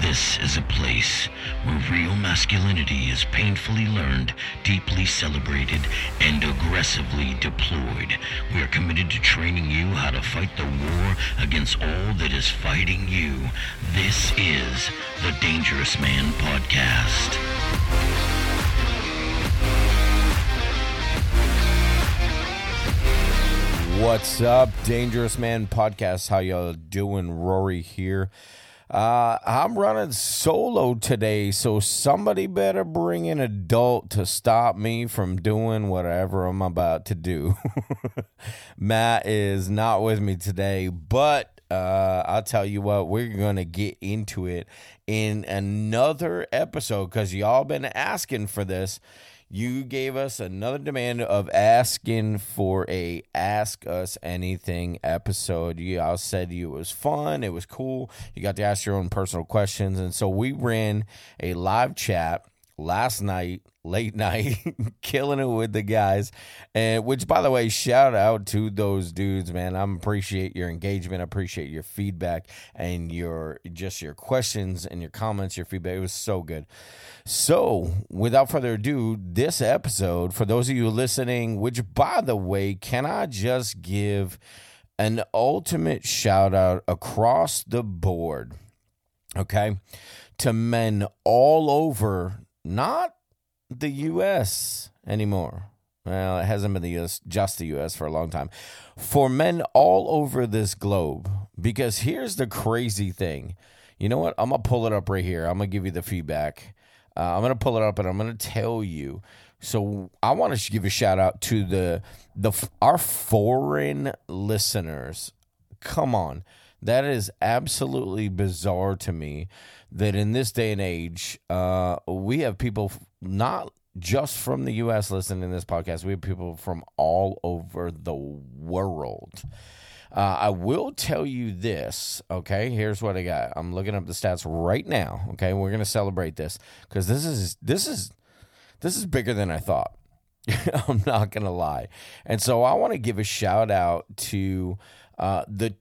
This is a place where real masculinity is painfully learned, deeply celebrated, and aggressively deployed. We are committed to training you how to fight the war against all that is fighting you. This is the Dangerous Man Podcast. What's up, Dangerous Man Podcast? How y'all doing? Rory here. I'm running solo today, so somebody better bring an adult to stop me from doing whatever I'm about to do. Matt is not with me today, but I'll tell you what, we're going to get into it in another episode because y'all been asking for this. You gave us another demand of asking for a Ask Us Anything episode. You all said it was fun. It was cool. You got to ask your own personal questions. And so we ran a live chat last night, late night, killing it with the guys. And which, by the way, shout out to those dudes, man. I appreciate your engagement. I appreciate your feedback and your questions and your comments, your feedback. It was so good. So, without further ado, this episode, for those of you listening, which, by the way, can I just give an ultimate shout out across the board, okay, to men all over, not the U.S. anymore. Well, it hasn't been the U.S., just the U.S. for a long time. For men all over this globe, because here's the crazy thing. You know what? I'm going to pull it up right here. I'm going to give you the feedback. I'm going to pull it up and I'm going to tell you. So I want to give a shout out to our foreign listeners. Come on. That is absolutely bizarre to me that in this day and age, we have people not just from the U.S. listening to this podcast. We have people from all over the world. I will tell you this, okay? Here's what I got. I'm looking up the stats right now, okay? We're going to celebrate this because this is bigger than I thought. I'm not going to lie. And so I want to give a shout out to the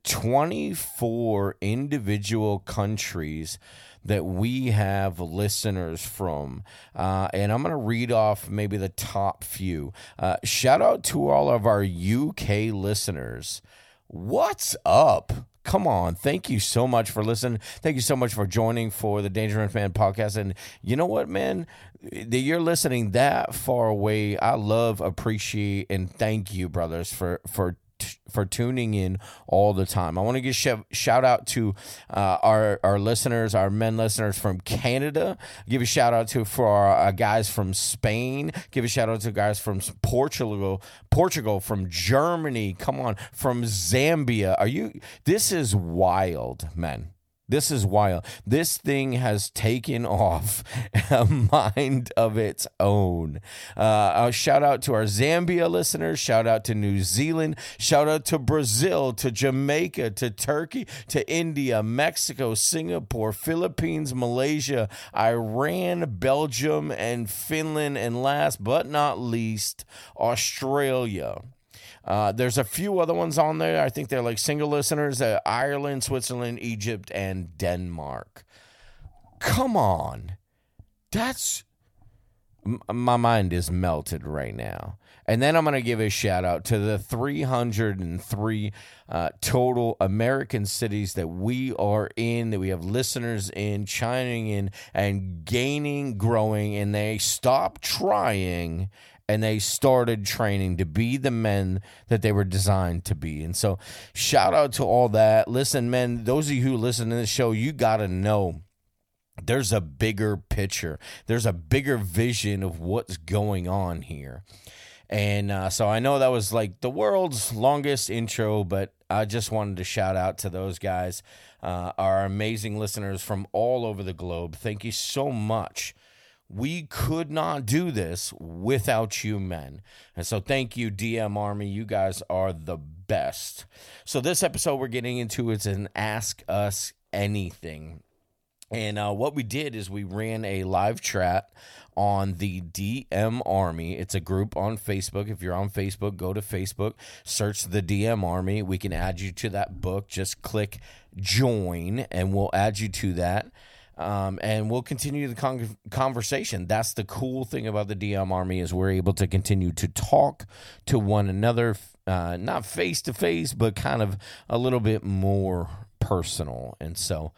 24 individual countries that we have listeners from. And I'm going to read off maybe the top few. Shout out to all of our UK listeners. What's up? Come on. Thank you so much for listening. Thank you so much for joining for the Dangerous Man Podcast. And you know what, man? You're listening that far away. I love, appreciate, and thank you, brothers, for tuning in all the time. I want to give shout out to our listeners, our men listeners from Canada. Give a shout out to for our guys from Spain. Give a shout out to guys from Portugal, from Germany. Come on, from Zambia. This is wild, men. This is wild. This thing has taken off a mind of its own. Shout out to our Zambia listeners. Shout out to New Zealand. Shout out to Brazil, to Jamaica, to Turkey, to India, Mexico, Singapore, Philippines, Malaysia, Iran, Belgium, and Finland. And last but not least, Australia. There's a few other ones on there. I think they're like single listeners. Ireland, Switzerland, Egypt, and Denmark. Come on. My mind is melted right now. And then I'm going to give a shout out to the 303 total American cities that we are in, that we have listeners in, chiming in, and gaining, growing, and they stopped trying and they started training to be the men that they were designed to be. And so shout out to all that. Listen, men, those of you who listen to this show, you got to know there's a bigger picture. There's a bigger vision of what's going on here. And so I know that was like the world's longest intro, but I just wanted to shout out to those guys, our amazing listeners from all over the globe. Thank you so much. We could not do this without you men. And so thank you, DM Army. You guys are the best. So this episode we're getting into is an Ask Us Anything. And what we did is we ran a live chat on the DM Army. It's a group on Facebook. If you're on Facebook, go to Facebook, search the DM Army. We can add you to that book. Just click join, and we'll add you to that. And we'll continue the conversation. That's the cool thing about the DM Army is we're able to continue to talk to one another, not face to face, but kind of a little bit more personal. And so,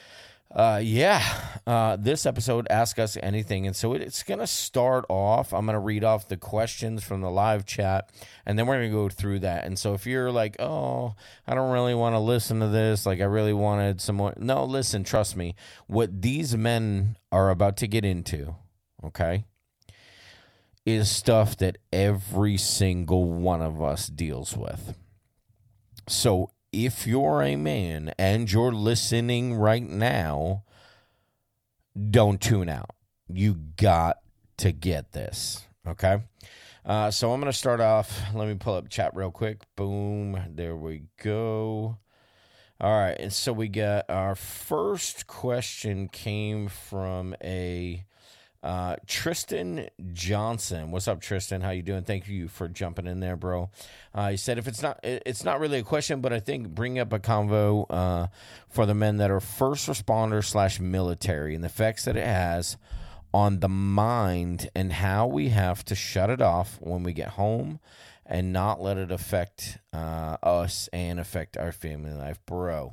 this episode, Ask Us Anything. And so it's going to start off. I'm going to read off the questions from the live chat, and then we're going to go through that. And so if you're like, oh, I don't really want to listen to this, like I really wanted some more. No, listen, trust me. What these men are about to get into, okay, is stuff that every single one of us deals with. So if you're a man and you're listening right now, don't tune out. You got to get this, okay? So I'm going to start off. Let me pull up chat real quick. Boom. There we go. All right. And so we got our first question came from a Tristan Johnson. What's up, Tristan? How you doing? Thank you for jumping in there, bro. He said, if it's not really a question, but I think bring up a convo for the men that are first responders / military and the effects that it has on the mind and how we have to shut it off when we get home and not let it affect us and affect our family life, bro.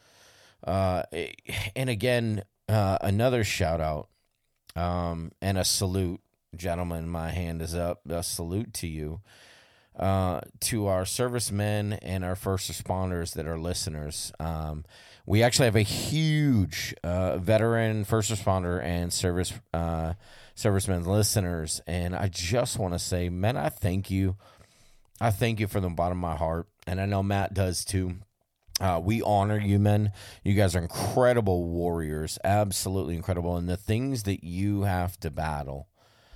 And again, another shout out. And a salute, gentlemen, my hand is up, a salute to you, to our servicemen and our first responders that are listeners. We actually have a huge veteran, first responder, and servicemen listeners, and I just want to say, man, I thank you. I thank you from the bottom of my heart, and I know Matt does too. We honor you, men. You guys are incredible warriors, absolutely incredible. And the things that you have to battle,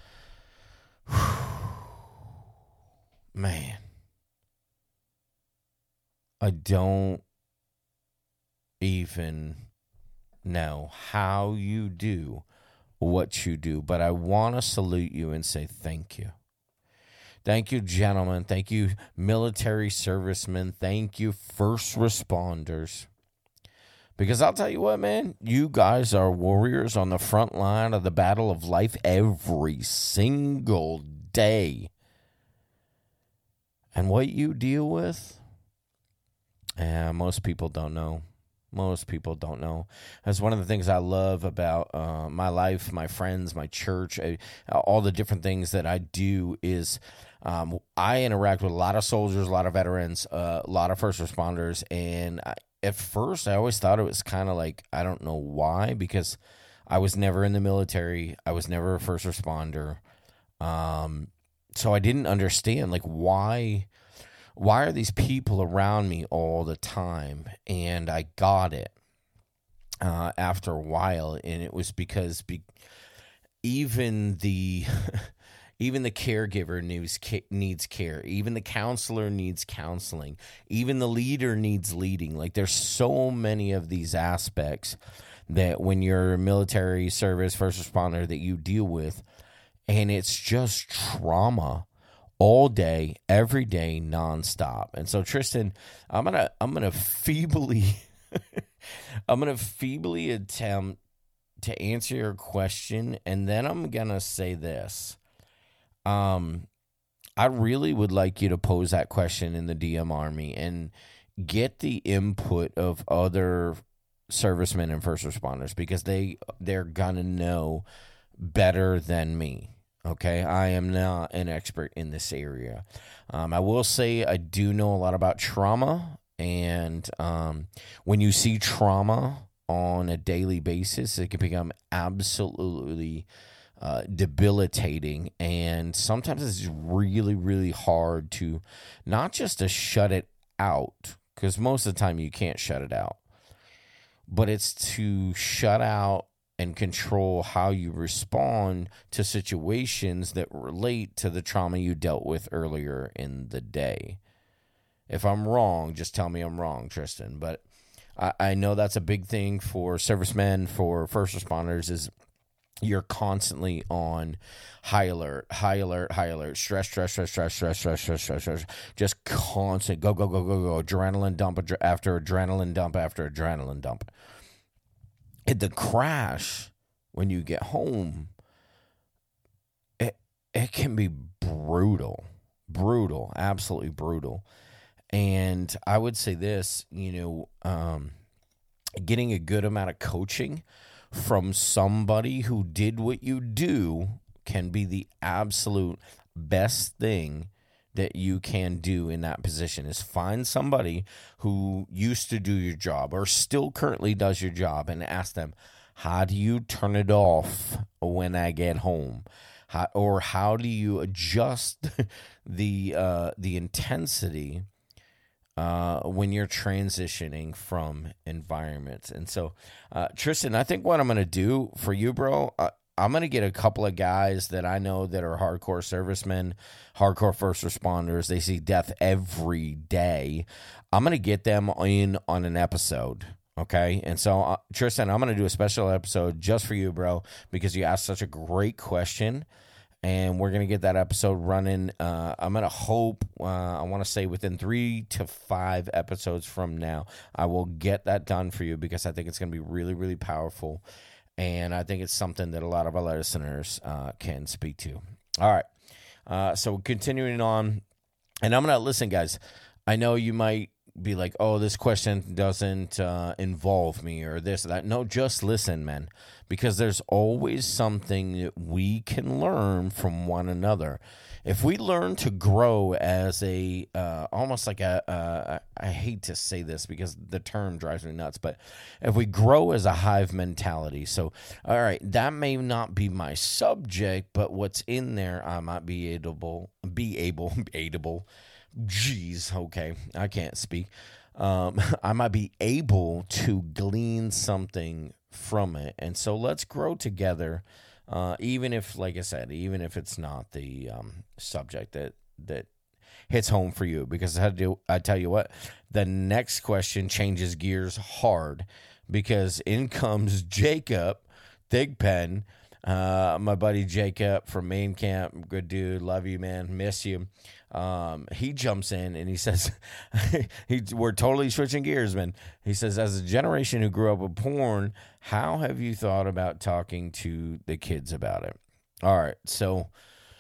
man, I don't even know how you do what you do, but I want to salute you and say thank you. Thank you, gentlemen. Thank you, military servicemen. Thank you, first responders. Because I'll tell you what, man, you guys are warriors on the front line of the battle of life every single day. And what you deal with, most people don't know. Most people don't know. That's one of the things I love about my life, my friends, my church, all the different things that I do is I interact with a lot of soldiers, a lot of veterans, a lot of first responders. And at first, I always thought it was kind of like, I don't know why, because I was never in the military. I was never a first responder. So I didn't understand, like, why are these people around me all the time? And I got it after a while, and it was because even the even the caregiver needs care. Even the counselor needs counseling. Even the leader needs leading. Like, there's so many of these aspects that when you're a military service first responder that you deal with, and it's just trauma all day, every day, nonstop. And so, Tristan, I'm gonna feebly attempt to answer your question, and then I'm gonna say this. I really would like you to pose that question in the DM Army and get the input of other servicemen and first responders, because they're gonna know better than me. Okay, I am not an expert in this area. I will say I do know a lot about trauma, and when you see trauma on a daily basis, it can become absolutely debilitating, and sometimes it's really, really hard to not just to shut it out, because most of the time you can't shut it out, but it's to shut out and control how you respond to situations that relate to the trauma you dealt with earlier in the day. If I'm wrong, just tell me I'm wrong, Tristan. But I know that's a big thing for servicemen, for first responders, is you're constantly on high alert, stress, just constant, go, adrenaline dump after adrenaline dump after adrenaline dump. the crash when you get home, it can be brutal, absolutely brutal. And I would say this, getting a good amount of coaching from somebody who did what you do can be the absolute best thing that you can do in that position. Is find somebody who used to do your job or still currently does your job and ask them, how do you turn it off when I get home? How do you adjust the intensity when you're transitioning from environments? And so, Tristan, I think what I'm going to do for you, bro, I'm going to get a couple of guys that I know that are hardcore servicemen, hardcore first responders. They see death every day. I'm going to get them in on an episode. Okay. And so, Tristan, I'm going to do a special episode just for you, bro, because you asked such a great question. And we're going to get that episode running. I'm going to hope, I want to say within 3 to 5 episodes from now, I will get that done for you because I think it's going to be really, really powerful. And I think it's something that a lot of our listeners can speak to. All right. So continuing on. And I'm going to listen, guys. I know you might be like, oh, this question doesn't involve me or this or that. No, just listen, man, because there's always something that we can learn from one another. If we learn to grow as a, almost like I hate to say this because the term drives me nuts, but if we grow as a hive mentality, so, all right, that may not be my subject, but what's in there, I might be able, Jeez, okay, I can't speak. I might be able to glean something from it. And so let's grow together, even if, like I said, even if it's not the subject that hits home for you. Because I tell you what, the next question changes gears hard because in comes Jacob Thigpen, my buddy Jacob from Main Camp. Good dude, love you, man, miss you. He jumps in and he says, we're totally switching gears, man. He says, as a generation who grew up with porn, how have you thought about talking to the kids about it? All right. So,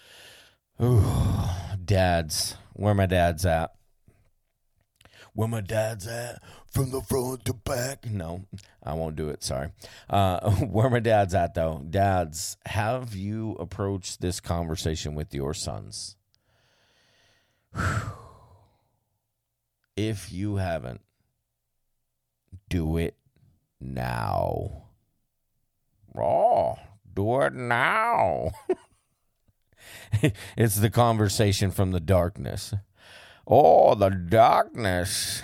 dads, where my dad's at? Where my dad's at? From the front to back? No, I won't do it. Sorry. Where my dad's at, though. Dads, have you approached this conversation with your sons? If you haven't, do it now. Oh, do it now. It's the conversation from the darkness. Oh, the darkness.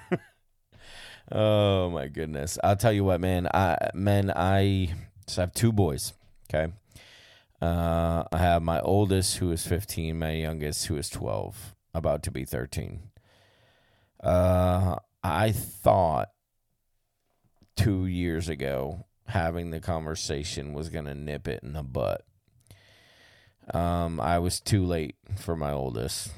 Oh, my goodness. I'll tell you what, man. I have 2 boys, okay? I have my oldest, who is 15, my youngest, who is 12, about to be 13. I thought 2 years ago having the conversation was going to nip it in the butt. I was too late for my oldest.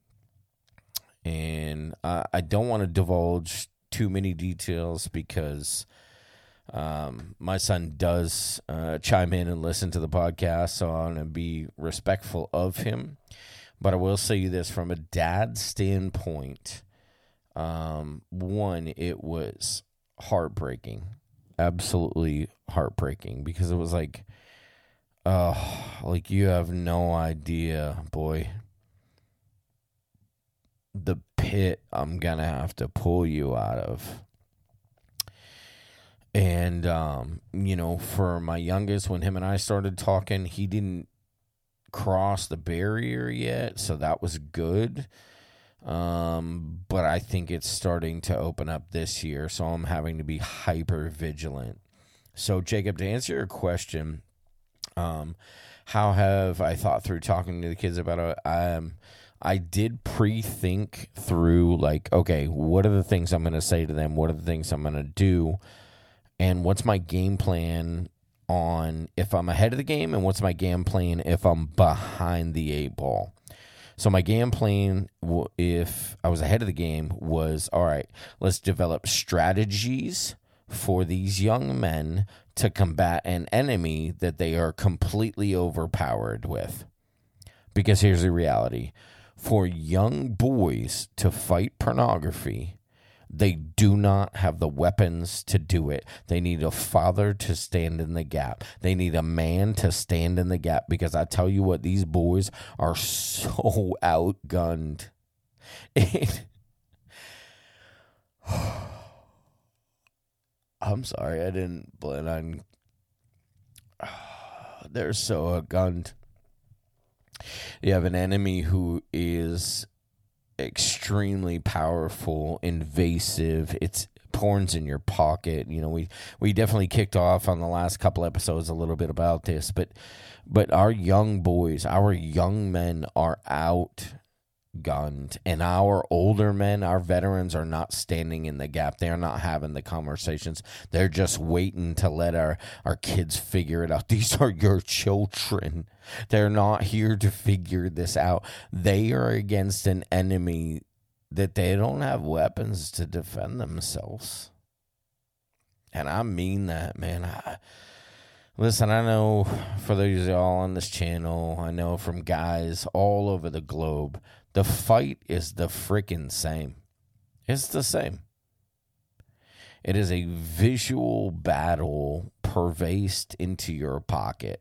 And I don't want to divulge too many details because my son does chime in and listen to the podcast, so I want to be respectful of him. But I will say this from a dad standpoint. One, it was heartbreaking, absolutely heartbreaking, because it was like you have no idea, boy, the pit I'm gonna have to pull you out of. And, for my youngest, when him and I started talking, he didn't cross the barrier yet, so that was good. But I think it's starting to open up this year, so I'm having to be hyper vigilant. So, Jacob, to answer your question, how have I thought through talking to the kids about it? I did pre-think through, like, okay, what are the things I'm going to say to them? What are the things I'm going to do? And what's my game plan on if I'm ahead of the game, and what's my game plan if I'm behind the 8 ball? So my game plan, if I was ahead of the game, was, all right, let's develop strategies for these young men to combat an enemy that they are completely overpowered with. Because here's the reality. For young boys to fight pornography, they do not have the weapons to do it. They need a father to stand in the gap. They need a man to stand in the gap, because I tell you what, these boys are so outgunned. I'm sorry, I didn't blend on. They're so outgunned. You have an enemy who is extremely powerful, invasive. It's porn's in your pocket. You know, we definitely kicked off on the last couple episodes a little bit about this, but our young boys, our young men are outgunned, and our older men, our veterans, are not standing in the gap. They're not having the conversations. They're just waiting to let our kids figure it out. These are your children. They're not here to figure this out. They are against an enemy that they don't have weapons to defend themselves. And I mean that, man. Listen, I know for those of y'all on this channel, I know from guys all over the globe, the fight is the freaking same. It's the same. It is a visual battle pervased into your pocket.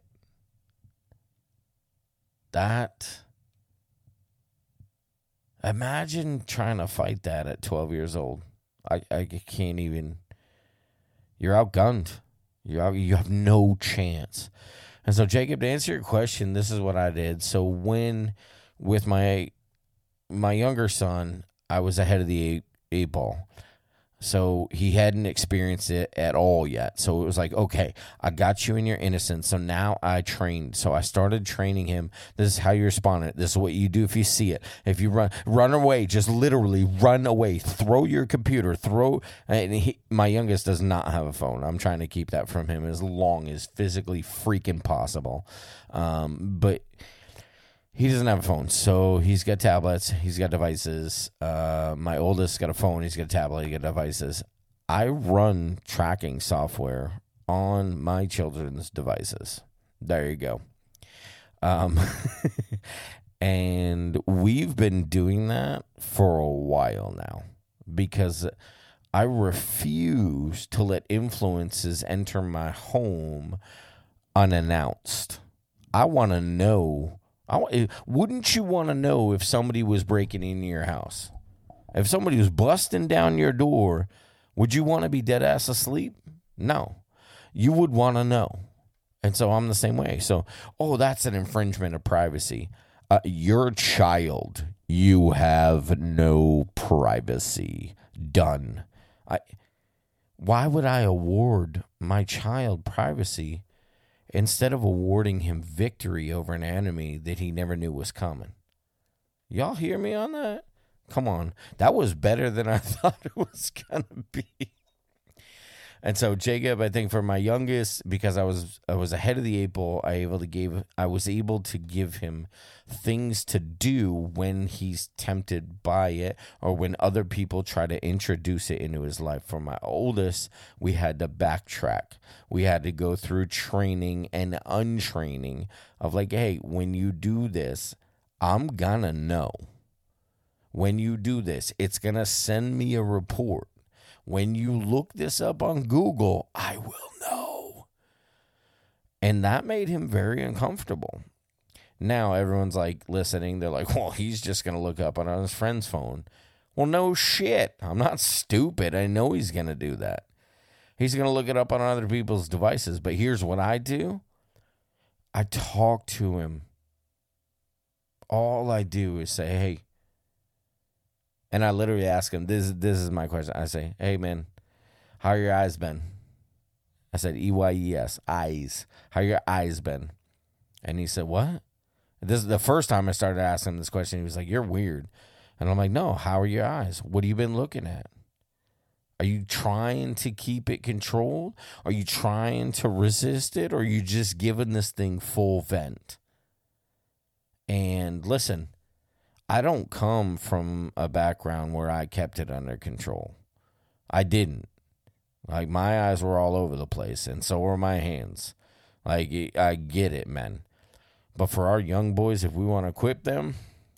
Imagine trying to fight that at 12 years old. I can't even. You're outgunned. You have no chance. And so, Jacob, to answer your question, this is what I did. So when, with my younger son, I was ahead of the eight ball. So he hadn't experienced it at all yet. So it was like, okay, I got you in your innocence. So now I trained. So I started training him. This is how you respond. This is what you do if you see it. If you run away, just literally run away. Throw your computer. And my youngest does not have a phone. I'm trying to keep that from him as long as physically freaking possible. But he doesn't have a phone, so he's got tablets, he's got devices. My oldest got a phone, he's got a tablet, he got devices. I run tracking software on my children's devices. There you go. And we've been doing that for a while now, because I refuse to let influences enter my home unannounced. I want to know. Wouldn't you want to know if somebody was breaking into your house? If somebody was busting down your door, would you want to be dead ass asleep? No. You would want to know. And so I'm the same way. So, that's an infringement of privacy. Your child, you have no privacy. Done. Why would I award my child privacy instead of awarding him victory over an enemy that he never knew was coming? Y'all hear me on that? Come on. That was better than I thought it was going to be. And so, Jacob, I think for my youngest, because I was ahead of the eight ball, I was able to give him things to do when he's tempted by it, or when other people try to introduce it into his life. For my oldest, we had to backtrack. We had to go through training and untraining of like, hey, when you do this, I'm gonna know. When you do this, it's gonna send me a report. When you look this up on Google, I will know. And that made him very uncomfortable. Now everyone's like listening. They're like, well, he's just going to look up on his friend's phone. Well, no shit. I'm not stupid. I know he's going to do that. He's going to look it up on other people's devices. But here's what I do. I talk to him. All I do is say, hey. And I literally ask him, this is my question. I say, hey, man, how are your eyes been? I said, EYES, eyes. How your eyes been? And he said, what? This is the first time I started asking him this question. He was like, you're weird. And I'm like, no, how are your eyes? What have you been looking at? Are you trying to keep it controlled? Are you trying to resist it? Or are you just giving this thing full vent? And listen, I don't come from a background where I kept it under control. I didn't. Like, my eyes were all over the place, and so were my hands. Like, I get it, man. But for our young boys, if we want to equip them,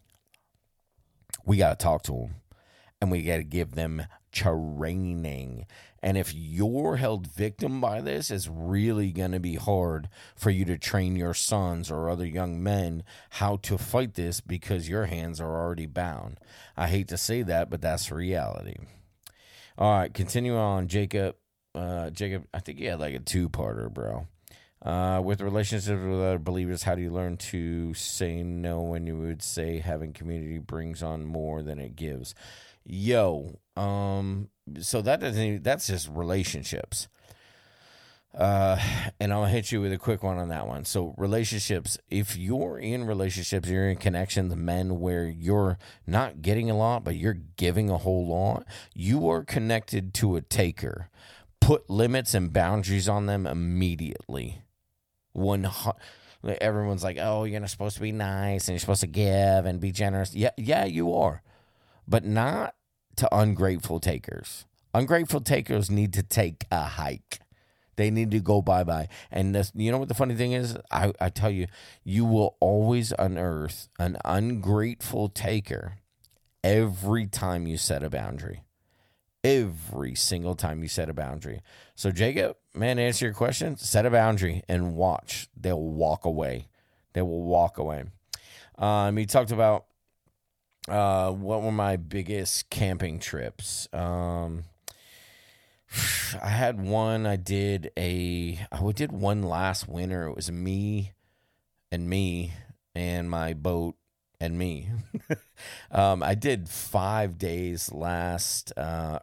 we got to talk to them. And we got to give them training. And if you're held victim by this, it's really going to be hard for you to train your sons or other young men how to fight this because your hands are already bound. I hate to say that, but that's reality. All right, continue on, Jacob. Jacob, I think you had like a two-parter, bro. With relationships with other believers, how do you learn to say no when you would say having community brings on more than it gives? So that's just relationships. And I'll hit you with a quick one on that one. So relationships, if you're in relationships, you're in connections, men, where you're not getting a lot, but you're giving a whole lot, you are connected to a taker. Put limits and boundaries on them immediately. Everyone's like, oh, you're not supposed to be nice and you're supposed to give and be generous. Yeah, you are. But not to ungrateful takers. Ungrateful takers need to take a hike. They need to go bye-bye. And this, you know what the funny thing is? I tell you, you will always unearth an ungrateful taker every time you set a boundary. Every single time you set a boundary. So, Jacob, man, to answer your question, set a boundary and watch. They'll walk away. They will walk away. He talked about what were my biggest camping trips. I had one. I did one last winter. It was me and my boat and me. I did 5 days last late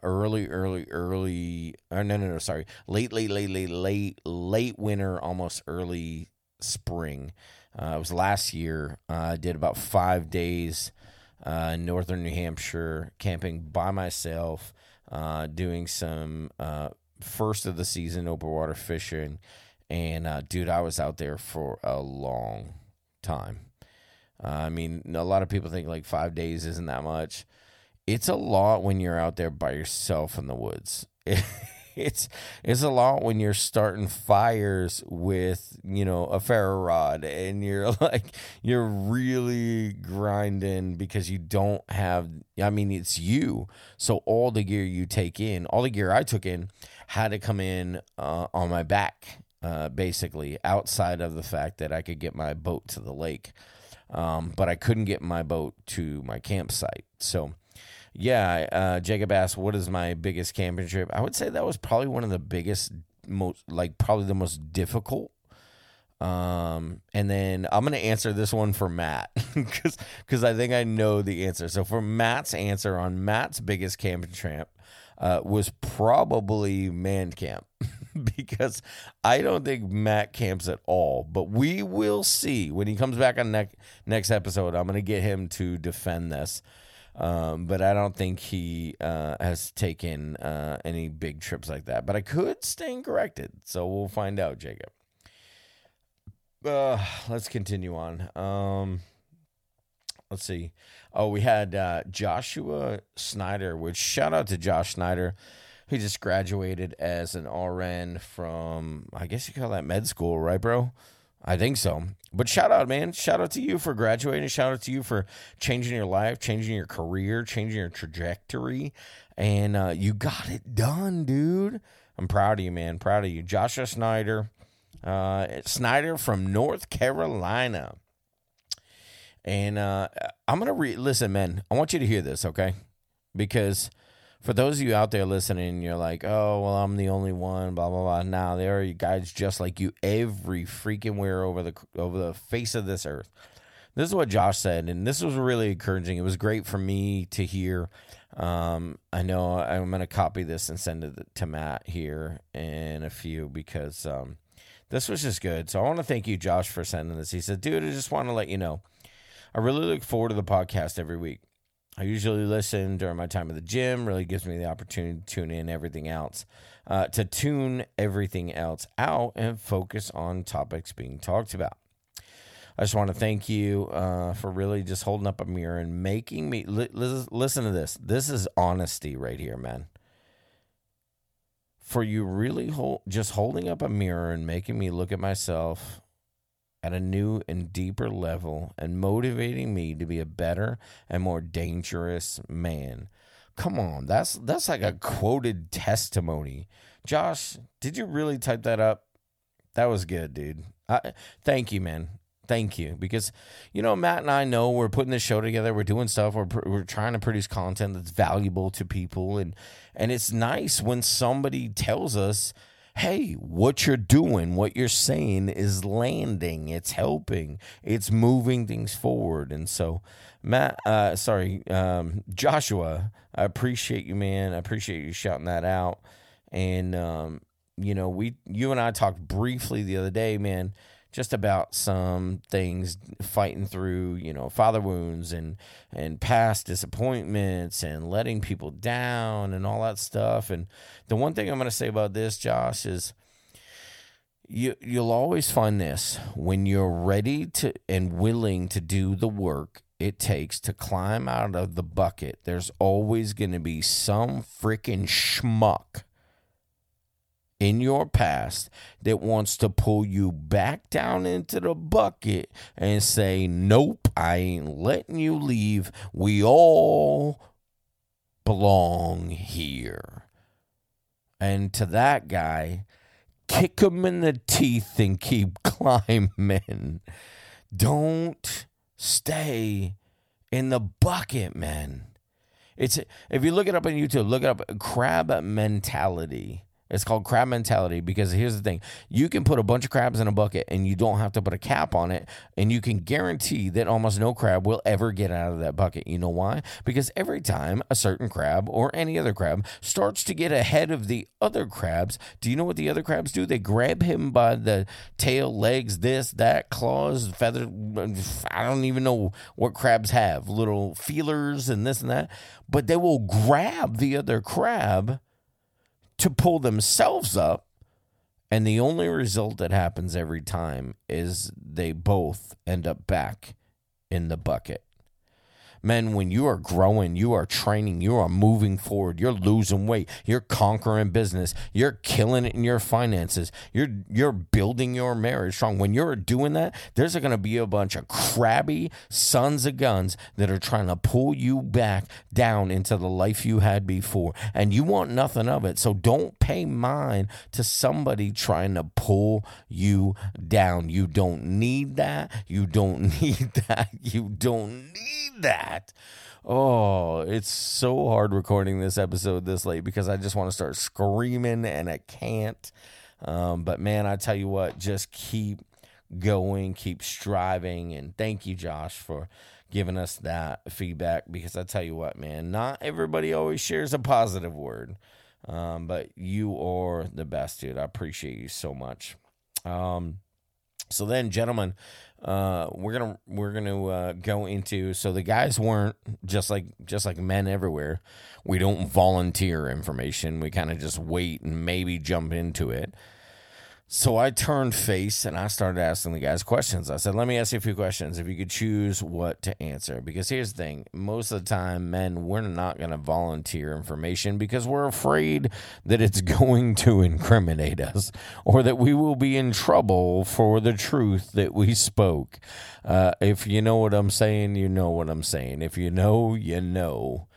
winter, almost early spring. It was last year. I did about 5 days in northern New Hampshire, camping by myself, doing some first of the season open water fishing. And dude, I was out there for a long time. I mean, a lot of people think like 5 days isn't that much. It's a lot when you're out there by yourself in the woods. It's a lot when you're starting fires with, a ferro rod, and you're really grinding because you don't have, it's you. So all the gear I took in had to come in on my back, basically, outside of the fact that I could get my boat to the lake. But I couldn't get my boat to my campsite. So, yeah, Jacob asked, what is my biggest camping trip? I would say that was probably one of the biggest, probably the most difficult. And then I'm going to answer this one for Matt because I think I know the answer. So for Matt's answer on Matt's biggest camping trip, was probably man camp. Because I don't think Matt camps at all. But we will see. When he comes back on next episode, I'm going to get him to defend this. But I don't think he has taken any big trips like that. But I could stand corrected. So we'll find out, Jacob. Let's continue on. Let's see. Oh, we had Joshua Snyder, which shout out to Josh Snyder. He just graduated as an RN from, I guess you call that med school, right, bro? I think so. But shout out, man. Shout out to you for graduating. Shout out to you for changing your life, changing your career, changing your trajectory. And you got it done, dude. I'm proud of you, man. Proud of you. Joshua Snyder. Snyder from North Carolina. And I'm going to listen, man. I want you to hear this, okay? Because for those of you out there listening, you're like, oh, well, I'm the only one, blah, blah, blah. Now, there are guys just like you every freaking where over the face of this earth. This is what Josh said, and this was really encouraging. It was great for me to hear. I know I'm going to copy this and send it to Matt here in a few because this was just good. So I want to thank you, Josh, for sending this. He said, dude, I just want to let you know, I really look forward to the podcast every week. I usually listen during my time at the gym. Really gives me the opportunity to tune everything else out and focus on topics being talked about. I just want to thank you for really just holding up a mirror and making me listen to this. This is honesty right here, man. for you really just holding up a mirror and making me look at myself at a new and deeper level and motivating me to be a better and more dangerous man. Come on, that's like a quoted testimony. Josh, did you really type that up? That was good, dude. Thank you, man. Thank you. Because, Matt and I know we're putting this show together. We're doing stuff. We're trying to produce content that's valuable to people. And it's nice when somebody tells us, hey, what you're doing, what you're saying is landing. It's helping. It's moving things forward. And so, Joshua, I appreciate you, man. I appreciate you shouting that out. And, you and I talked briefly the other day, man, just about some things fighting through, father wounds and past disappointments and letting people down and all that stuff. And the one thing I'm going to say about this, Josh, is you'll always find this: when you're ready to and willing to do the work it takes to climb out of the bucket, there's always going to be some freaking schmuck in your past that wants to pull you back down into the bucket and say, nope, I ain't letting you leave. We all belong here. And to that guy, kick him in the teeth and keep climbing. Don't stay in the bucket, man. If you look it up on YouTube, look it up, crab mentality. It's called crab mentality because here's the thing. You can put a bunch of crabs in a bucket and you don't have to put a cap on it, and you can guarantee that almost no crab will ever get out of that bucket. You know why? Because every time a certain crab or any other crab starts to get ahead of the other crabs, do you know what the other crabs do? They grab him by the tail, legs, this, that, claws, feathers. I don't even know what crabs have, little feelers and this and that, but they will grab the other crab to pull themselves up, and the only result that happens every time is they both end up back in the bucket. Men, when you are growing, you are training, you are moving forward, you're losing weight, you're conquering business, you're killing it in your finances, you're building your marriage strong. When you're doing that, there's going to be a bunch of crabby sons of guns that are trying to pull you back down into the life you had before, and you want nothing of it. So don't pay mind to somebody trying to pull you down. You don't need that. You don't need that. You don't need that. Oh, it's so hard recording this episode this late because I just want to start screaming and I can't. But man, I tell you what, just keep going, keep striving. And thank you, Josh, for giving us that feedback, because I tell you what, man, not everybody always shares a positive word. But you are the best, dude. I appreciate you so much. So then, gentlemen, we're gonna go into, so the guys weren't just like men everywhere. We don't volunteer information. We kind of just wait and maybe jump into it. So I turned face and I started asking the guys questions. I said, let me ask you a few questions if you could choose what to answer. Because here's the thing. Most of the time, men, we're not going to volunteer information because we're afraid that it's going to incriminate us or that we will be in trouble for the truth that we spoke. If you know what I'm saying, you know what I'm saying. If you know, you know.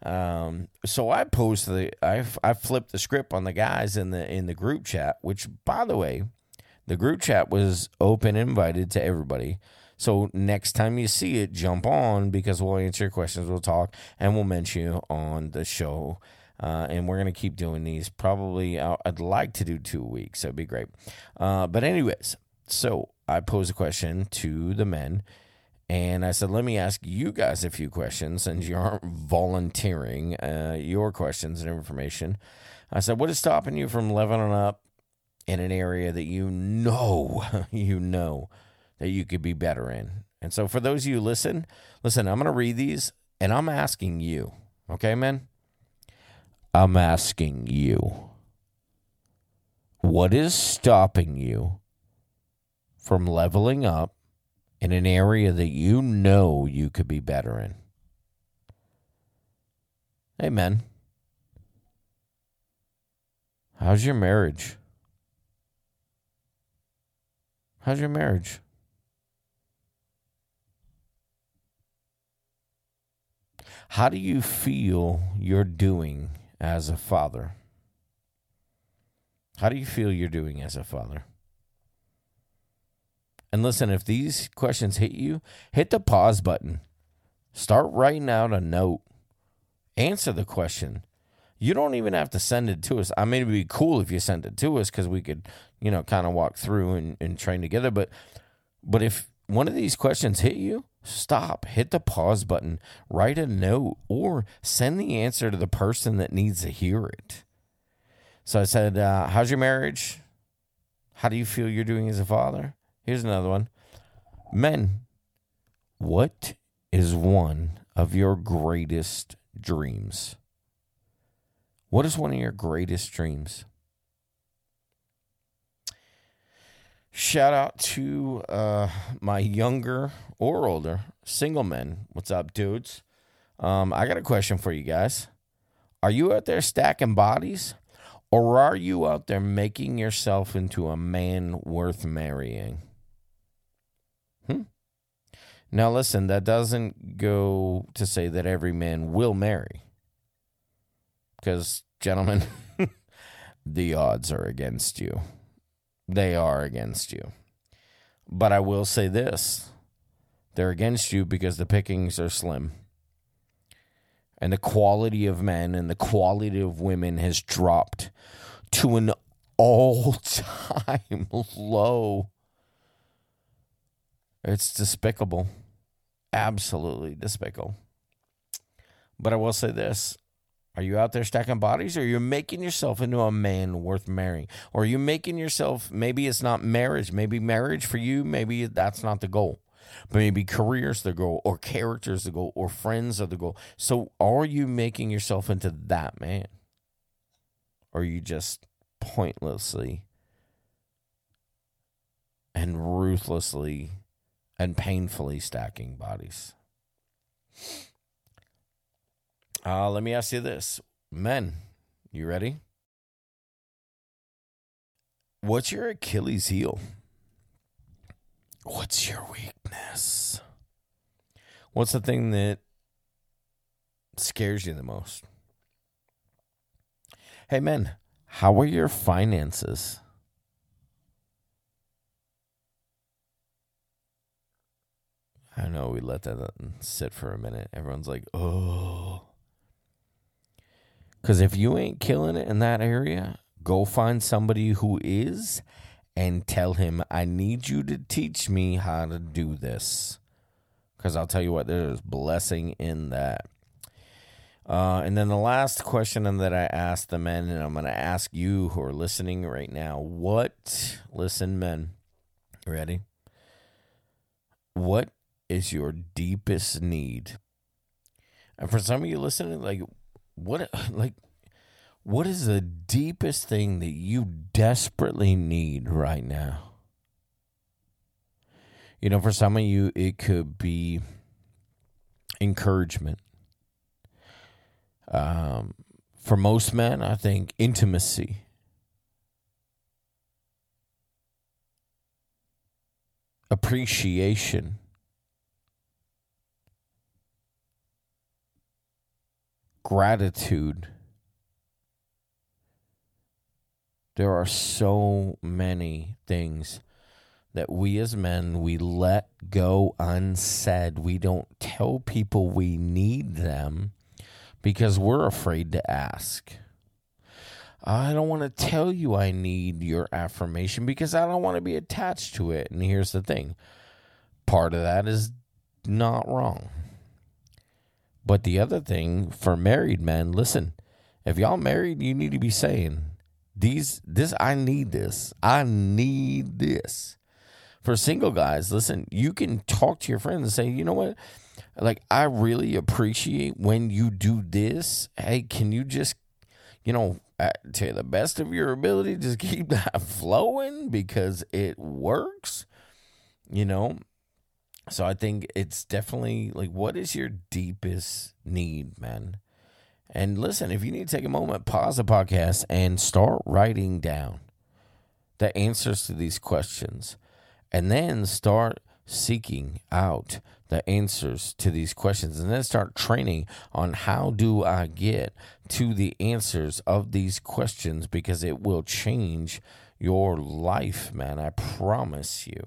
So I I flipped the script on the guys in the group chat, which, by the way, the group chat was open and invited to everybody. So next time you see it, jump on, because we'll answer your questions, we'll talk, and we'll mention you on the show. And we're going to keep doing these. Probably, I'd like to do 2 weeks. That'd be great. But anyways, so I posed a question to the men. And I said, let me ask you guys a few questions since you aren't volunteering your questions and information. I said, what is stopping you from leveling up in an area that you know that you could be better in? And so for those of you listen, I'm going to read these, and I'm asking you, okay, man? I'm asking you, what is stopping you from leveling up in an area that you know you could be better in? Amen. How's your marriage? How's your marriage? How do you feel you're doing as a father? How do you feel you're doing as a father? And listen, if these questions hit you, hit the pause button. Start writing out a note. Answer the question. You don't even have to send it to us. I mean, it'd be cool if you sent it to us because we could, kind of walk through and train together. But if one of these questions hit you, stop, hit the pause button, write a note, or send the answer to the person that needs to hear it. So I said, how's your marriage? How do you feel you're doing as a father? Here's another one. Men, what is one of your greatest dreams? What is one of your greatest dreams? Shout out to my younger or older single men. What's up, dudes? I got a question for you guys. Are you out there stacking bodies? Or are you out there making yourself into a man worth marrying? Now, listen, that doesn't go to say that every man will marry. Because, gentlemen, the odds are against you. They are against you. But I will say this. They're against you because the pickings are slim. And the quality of men and the quality of women has dropped to an all-time low. It's despicable. Absolutely despicable. But I will say this. Are you out there stacking bodies, or are you making yourself into a man worth marrying? Or are you making yourself, maybe it's not marriage. Maybe marriage for you, maybe that's not the goal. But maybe career's the goal, or character's the goal, or friends are the goal. So are you making yourself into that man? Or are you just pointlessly and ruthlessly and painfully stacking bodies? Let me ask you this. Men, you ready? What's your Achilles heel? What's your weakness? What's the thing that scares you the most? Hey, men, how are your finances? I know we let that sit for a minute. Everyone's like, oh. Because if you ain't killing it in that area, go find somebody who is and tell him, I need you to teach me how to do this. Because I'll tell you what, there's blessing in that. And then the last question that I asked the men, and I'm going to ask you who are listening right now, listen, men, ready? What is your deepest need? And for some of you listening, what is the deepest thing that you desperately need right now? For some of you, it could be encouragement. For most men, I think intimacy. Appreciation. Gratitude. There are so many things that we as men, we let go unsaid. We don't tell people we need them because we're afraid to ask. I don't want to tell you I need your affirmation because I don't want to be attached to it. And here's the thing. Part of that is not wrong. But the other thing for married men, listen, if y'all married, you need to be saying, I need this. I need this. For single guys, listen, you can talk to your friends and say, you know what? I really appreciate when you do this. Hey, can you just, to the best of your ability, just keep that flowing because it works, So I think it's definitely what is your deepest need, man? And listen, if you need to take a moment, pause the podcast and start writing down the answers to these questions, and then start seeking out the answers to these questions, and then start training on how do I get to the answers of these questions, because it will change your life, man. I promise you.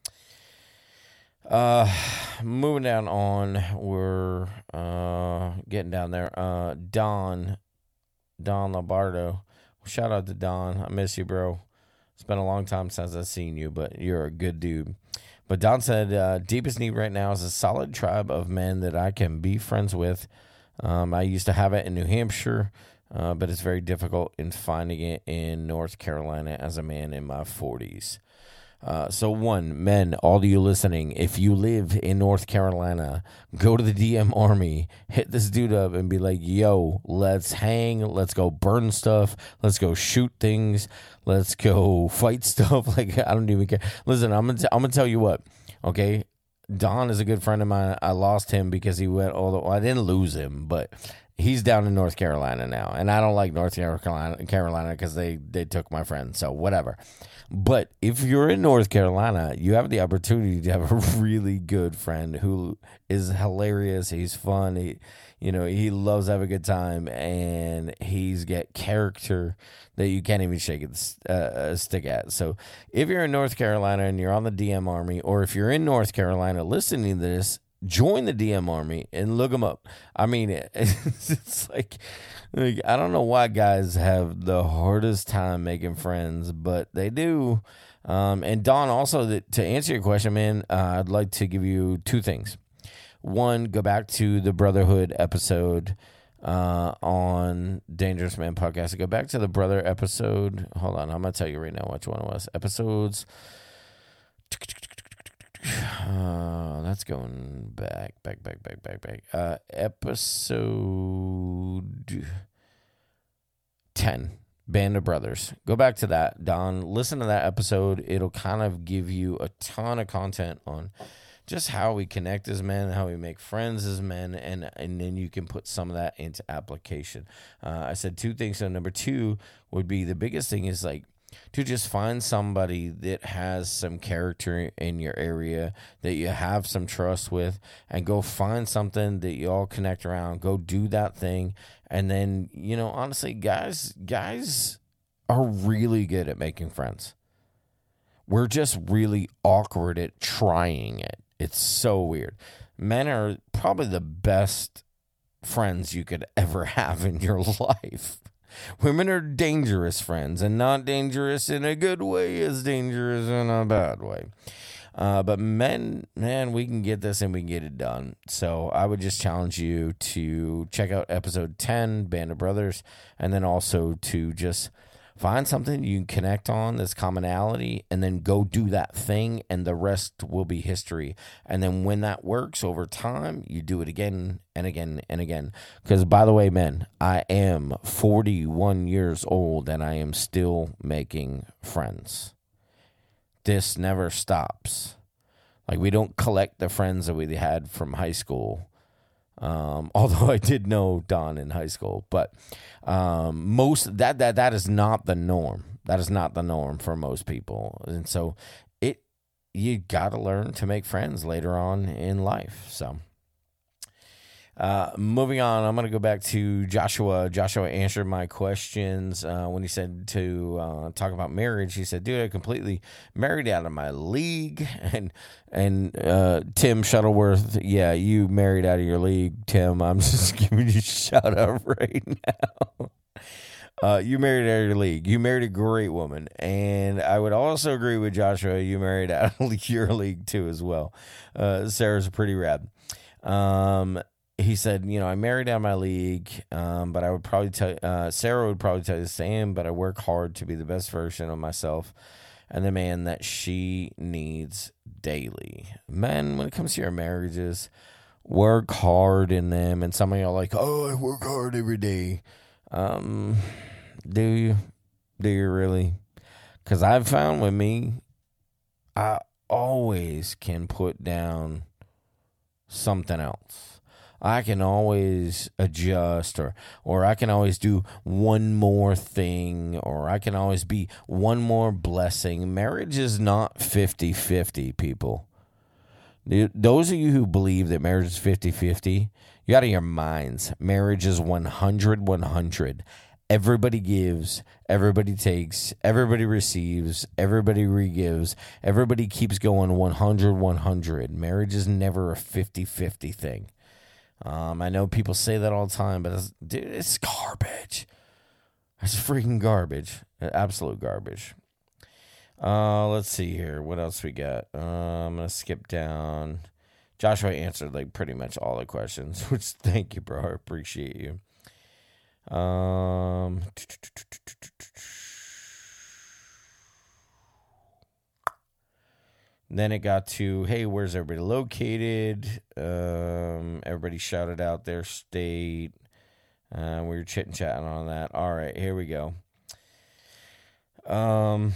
Moving down on, we're getting down there. Don Lombardo. Shout out to Don. I miss you, bro. It's been a long time since I've seen you, but you're a good dude. But Don said, deepest need right now is a solid tribe of men that I can be friends with. I used to have it in New Hampshire, but it's very difficult in finding it in North Carolina as a man in my 40s. So one, men, all of you listening, if you live in North Carolina, go to the DM Army, hit this dude up and be like, yo, let's hang, let's go burn stuff, let's go shoot things, let's go fight stuff. Like, I don't even care. Listen, I'm gonna tell you what, okay? Don is a good friend of mine. I lost him because he went I didn't lose him, but he's down in North Carolina now, and I don't like North Carolina because they took my friend, so whatever. But if you're in North Carolina, you have the opportunity to have a really good friend who is hilarious. He's fun. He loves to have a good time, and he's got character that you can't even shake a stick at. So if you're in North Carolina and you're on the DM Army, or if you're in North Carolina listening to this, join the DM Army and look them up. I mean, it's like I don't know why guys have the hardest time making friends, but they do. And Don, also, to answer your question, man, I'd like to give you two things. One, go back to the Brotherhood episode on Dangerous Man Podcast. Go back to the Brother episode. Hold on, I'm going to tell you right now which one it was. Episodes... that's going back. Episode 10, Band of Brothers. Go back to that, Don. Listen to that episode. It'll kind of give you a ton of content on just how we connect as men, how we make friends as men, and then you can put some of that into application. I said two things. So number two would be, the biggest thing is like, to just find somebody that has some character in your area that you have some trust with, and go find something that you all connect around. Go do that thing. And then, honestly, guys are really good at making friends. We're just really awkward at trying it. It's so weird. Men are probably the best friends you could ever have in your life. Women are dangerous friends, and not dangerous in a good way, as dangerous in a bad way. But men, man, we can get this and we can get it done. So I would just challenge you to check out episode 10, Band of Brothers, and then also to just find something you can connect on, this commonality, and then go do that thing, and the rest will be history. And then when that works over time, you do it again and again and again. Because, by the way, men, I am 41 years old, and I am still making friends. This never stops. Like, we don't collect the friends that we had from high school. Although I did know Don in high school, but most that is not the norm. That is not the norm for most people, and so you got to learn to make friends later on in life. So, moving on, I'm going to go back to Joshua. Joshua answered my questions when he said to talk about marriage. He said, dude, I completely married out of my league. And Tim Shuttleworth, yeah, you married out of your league, Tim. I'm just giving you a shout out right now. You married out of your league. You married a great woman. And I would also agree with Joshua, you married out of your league too as well. Sarah's pretty rad. He said, I married out of my league, but I would probably tell Sarah would probably tell you the same, but I work hard to be the best version of myself and the man that she needs daily. Men, when it comes to your marriages, work hard in them. And some of y'all are like, oh, I work hard every day. Do you? Do you really? Because I've found with me, I always can put down something else. I can always adjust, or I can always do one more thing, or I can always be one more blessing. Marriage is not 50-50, people. Those of you who believe that marriage is 50-50, you out of your minds. Marriage is 100-100. Everybody gives, everybody takes, everybody receives, everybody re-gives, everybody keeps going 100-100. Marriage is never a 50-50 thing. I know people say that all the time, but it's garbage. It's freaking garbage. Absolute garbage. Let's see here. What else we got? I'm going to skip down. Joshua answered like pretty much all the questions, which thank you, bro. I appreciate you. Then it got to, hey, where's everybody located? Everybody shouted out their state. We were chit-chatting on that. All right, here we go. I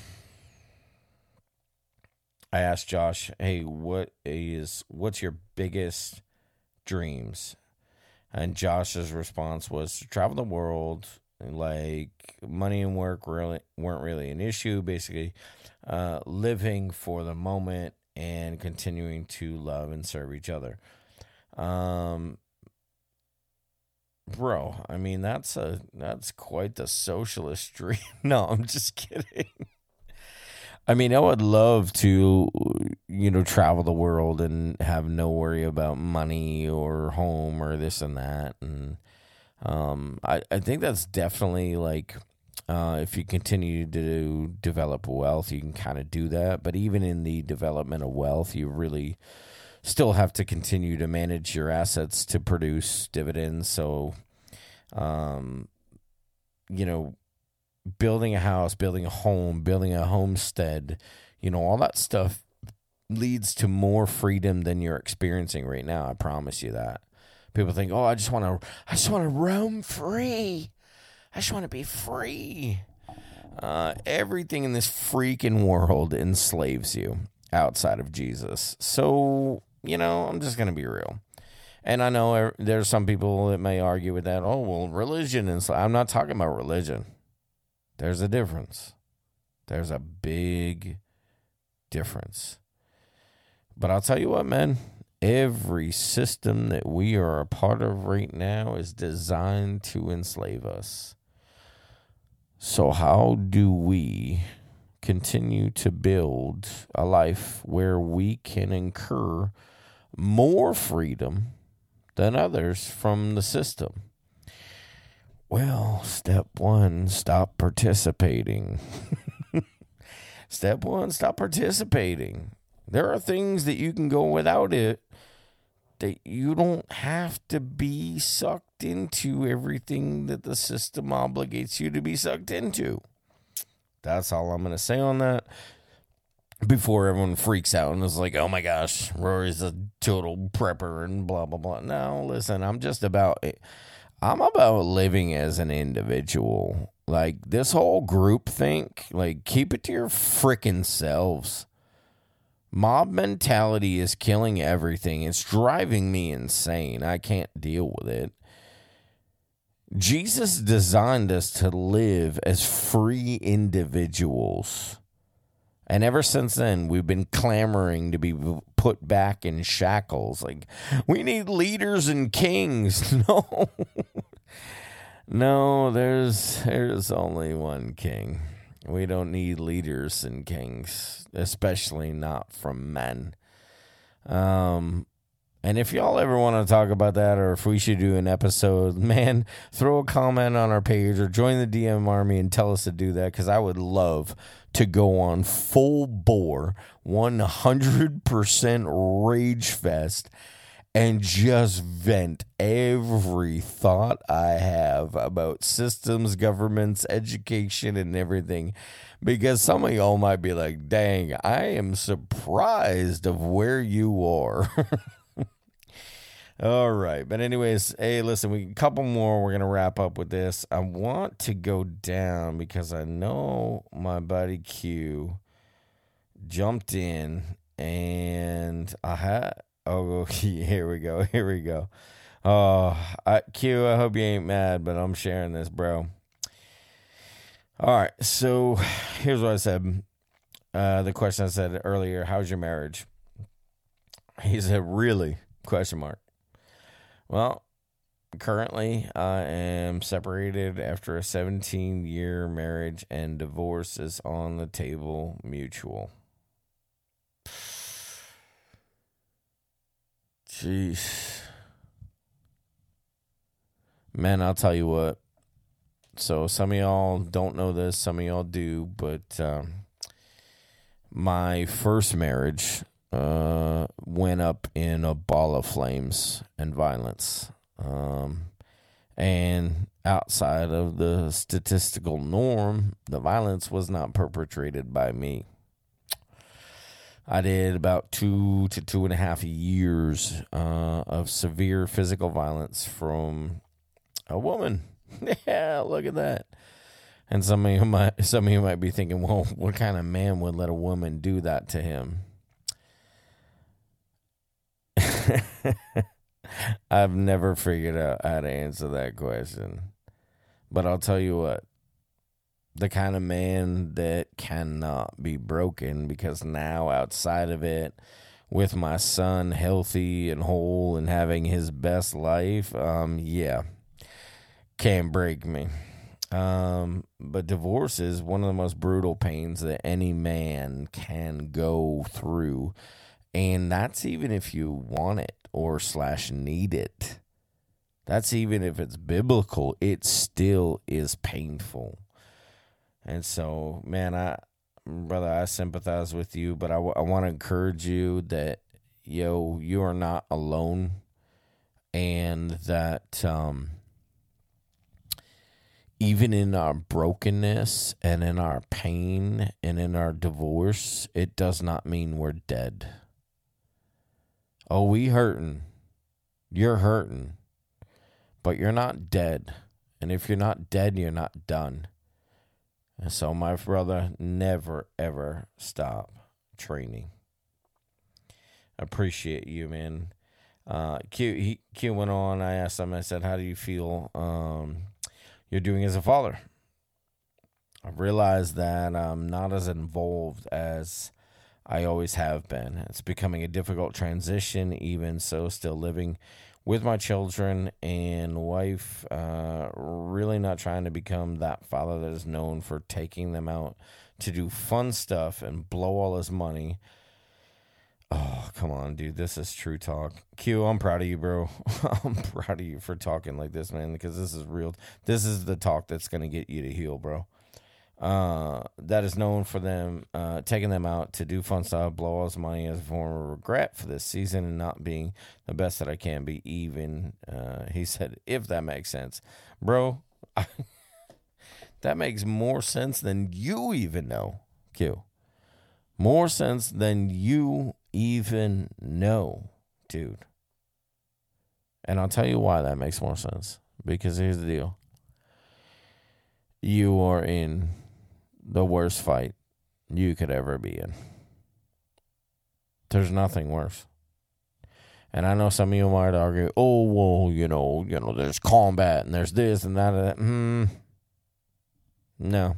asked Josh, hey, what's your biggest dreams? And Josh's response was to travel the world. Like, money and work weren't really an issue. Basically, living for the moment and continuing to love and serve each other. Bro, I mean, that's quite the socialist dream. No, I'm just kidding. I mean, I would love to, travel the world and have no worry about money or home or this and that. And I think that's definitely like, if you continue to develop wealth, you can kind of do that. But even in the development of wealth, you really still have to continue to manage your assets to produce dividends. So, building a house, building a home, building a homestead, all that stuff leads to more freedom than you're experiencing right now. I promise you that. People think, oh, I just want to roam free. I just want to be free. Everything in this freaking world enslaves you outside of Jesus. So, I'm just going to be real. And I know there's some people that may argue with that. Oh, well, religion and I'm not talking about religion. There's a difference. There's a big difference. But I'll tell you what, man. Every system that we are a part of right now is designed to enslave us. So how do we continue to build a life where we can incur more freedom than others from the system? Well, step one, stop participating. Step one, stop participating. There are things that you can go without it, that you don't have to be sucked into everything that the system obligates you to be sucked into. That's all I'm going to say on that. Before everyone freaks out and is like, oh my gosh, Rory's a total prepper and blah, blah, blah. No, listen, I'm about living as an individual. Like, this whole group think, like, keep it to your freaking selves. Mob mentality is killing everything. It's driving me insane. I can't deal with it. Jesus designed us to live as free individuals. And ever since then, we've been clamoring to be put back in shackles. Like, we need leaders and kings. No. No, there's only one king. We don't need leaders and kings, especially not from men. And if y'all ever want to talk about that, or if we should do an episode, man, throw a comment on our page or join the DM army and tell us to do that, because I would love to go on full bore, 100% rage fest, and just vent every thought I have about systems, governments, education, and everything. Because some of y'all might be like, dang, I am surprised of where you are. All right. But anyways, hey, listen, a couple more. We're going to wrap up with this. I want to go down because I know my buddy Q jumped in, and Oh, here we go. Here we go. Oh, Q, I hope you ain't mad, but I'm sharing this, bro. All right, so here's what I said. The question I said earlier, how's your marriage? He said, really? Question mark. Well, currently I am separated after a 17-year marriage, and divorce is on the table, mutual. Jeez. Man, I'll tell you what. So some of y'all don't know this, some of y'all do, but my first marriage went up in a ball of flames and violence. And outside of the statistical norm, the violence was not perpetrated by me. I did about 2 to 2.5 years of severe physical violence from a woman. Yeah, look at that. And some of you might be thinking, well, what kind of man would let a woman do that to him? I've never figured out how to answer that question. But I'll tell you what. The kind of man that cannot be broken, because now outside of it, with my son healthy and whole and having his best life, can't break me. But divorce is one of the most brutal pains that any man can go through. And that's even if you want it or / need it. That's even if it's biblical. It still is painful. And so, man, brother, I sympathize with you, but I want to encourage you that, you are not alone, and that even in our brokenness and in our pain and in our divorce, it does not mean we're dead. Oh, we hurting. You're hurting. But you're not dead. And if you're not dead, you're not done. And so, my brother, never, ever stop training. Appreciate you, man. Q went on. I asked him, I said, how do you feel you're doing as a father? I realized that I'm not as involved as I always have been. It's becoming a difficult transition, even so, still living with my children and wife, really not trying to become that father that is known for taking them out to do fun stuff and blow all his money. Oh, come on, dude. This is true talk. Q, I'm proud of you, bro. I'm proud of you for talking like this, man, because this is real. This is the talk that's going to get you to heal, bro. That is known for them taking them out to do fun stuff, blow all his money as a form of regret for this season and not being the best that I can be. Even he said, if that makes sense, bro. That makes more sense than you even know, Q. More sense than you even know, dude. And I'll tell you why that makes more sense. Because here's the deal. You are in the worst fight you could ever be in. There's nothing worse. And I know some of you might argue, oh, well, there's combat and there's this and that. No.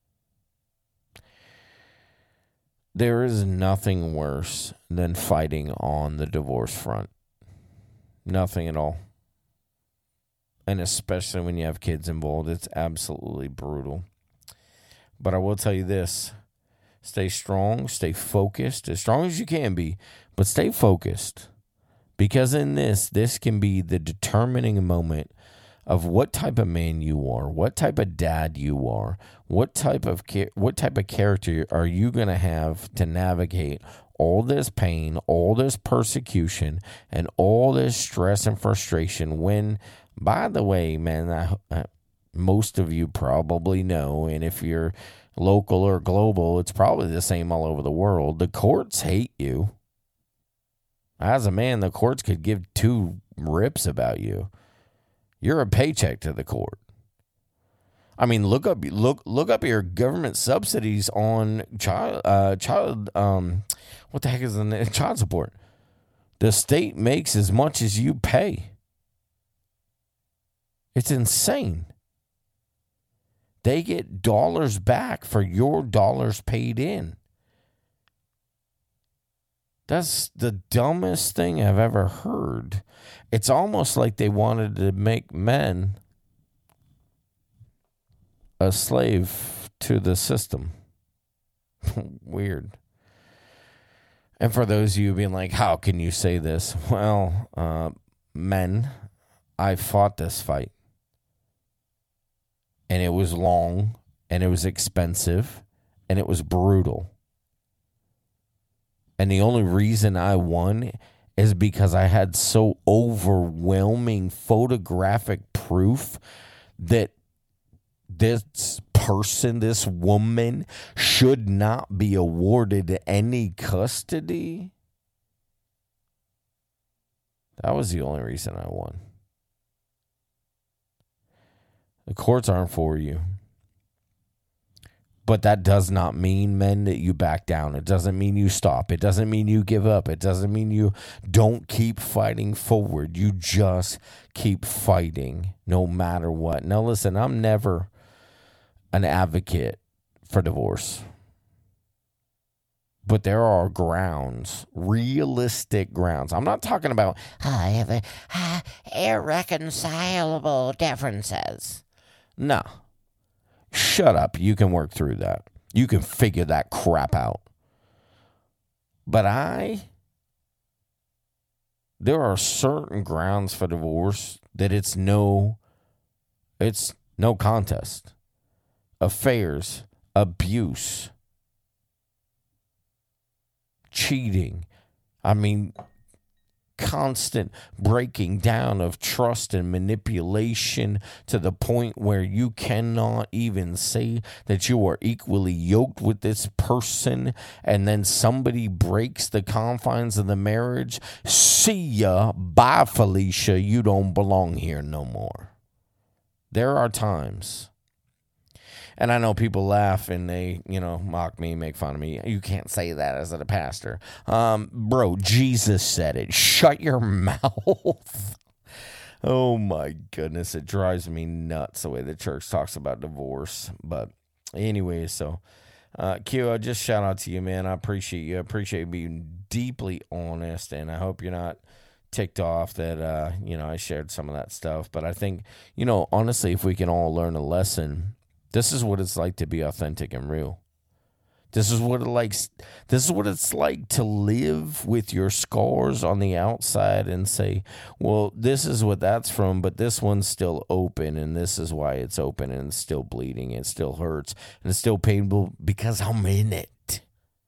There is nothing worse than fighting on the divorce front. Nothing at all. And especially when you have kids involved, it's absolutely brutal. But I will tell you this. Stay strong, stay focused, as strong as you can be, but stay focused. Because in this can be the determining moment of what type of man you are, what type of dad you are, what type of character are you going to have to navigate all this pain, all this persecution, and all this stress and frustration when, by the way, man, most of you probably know, and if you're local or global, it's probably the same all over the world. The courts hate you. As a man, the courts could give two rips about you. You're a paycheck to the court. I mean, look up your government subsidies on child what the heck is the name? Child support. The state makes as much as you pay. It's insane. They get dollars back for your dollars paid in. That's the dumbest thing I've ever heard. It's almost like they wanted to make men a slave to the system. Weird. And for those of you being like, how can you say this? Well, men, I fought this fight. And it was long, and it was expensive, and it was brutal. And the only reason I won is because I had so overwhelming photographic proof that this person, this woman, should not be awarded any custody. That was the only reason I won. The courts aren't for you. But that does not mean, men, that you back down. It doesn't mean you stop. It doesn't mean you give up. It doesn't mean you don't keep fighting forward. You just keep fighting no matter what. Now, listen, I'm never an advocate for divorce. But there are grounds, realistic grounds. I'm not talking about irreconcilable differences. No. Shut up. You can work through that. You can figure that crap out. But there are certain grounds for divorce that it's no contest. Affairs, abuse, cheating. I mean, constant breaking down of trust and manipulation to the point where you cannot even say that you are equally yoked with this person, and then somebody breaks the confines of the marriage. See ya. Bye, Felicia. You don't belong here no more. There are times. And I know people laugh and they, mock me, make fun of me. You can't say that as a pastor. Bro, Jesus said it. Shut your mouth. Oh, my goodness. It drives me nuts the way the church talks about divorce. But anyway, so, Q, I just shout out to you, man. I appreciate you. I appreciate you being deeply honest. And I hope you're not ticked off that, I shared some of that stuff. But I think, honestly, if we can all learn a lesson, this is what it's like to be authentic and real. This is what it's like to live with your scars on the outside and say, well, this is what that's from, but this one's still open, and this is why it's open, and it's still bleeding, and it still hurts, and it's still painful because I'm in it.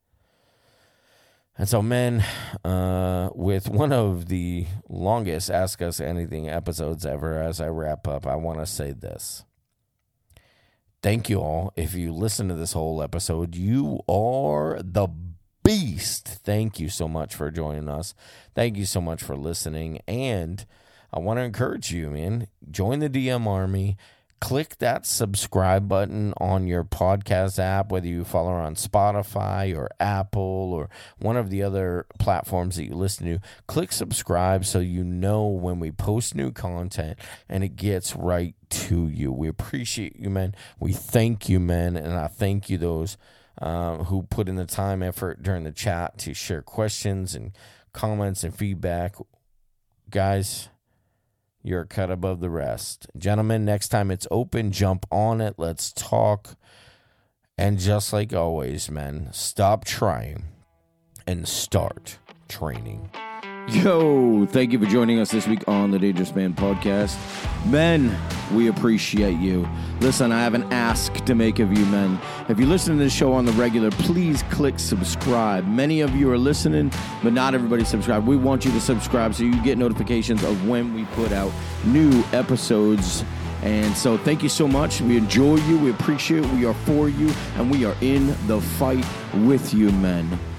And so, men, with one of the longest Ask Us Anything episodes ever, as I wrap up, I want to say this. Thank you all. If you listen to this whole episode, you are the beast. Thank you so much for joining us. Thank you so much for listening. And I want to encourage you, man. Join the DM Army. Click that subscribe button on your podcast app, whether you follow on Spotify or Apple or one of the other platforms that you listen to. Click subscribe so you know when we post new content and it gets right to you. We appreciate you, man. We thank you, man. And I thank you those who put in the time, effort during the chat to share questions and comments and feedback. Guys, you're a cut above the rest. Gentlemen, next time it's open, jump on it. Let's talk. And just like always, men, stop trying and start training. Yo, thank you for joining us this week on the Dangerous Man Podcast. Men, we appreciate you. Listen, I have an ask to make of you, men. If you listen to this show on the regular, please click subscribe. Many of you are listening, but not everybody subscribe. We want you to subscribe so you get notifications of when we put out new episodes. And so thank you so much. We enjoy you. We appreciate it. We are for you. And we are in the fight with you, men.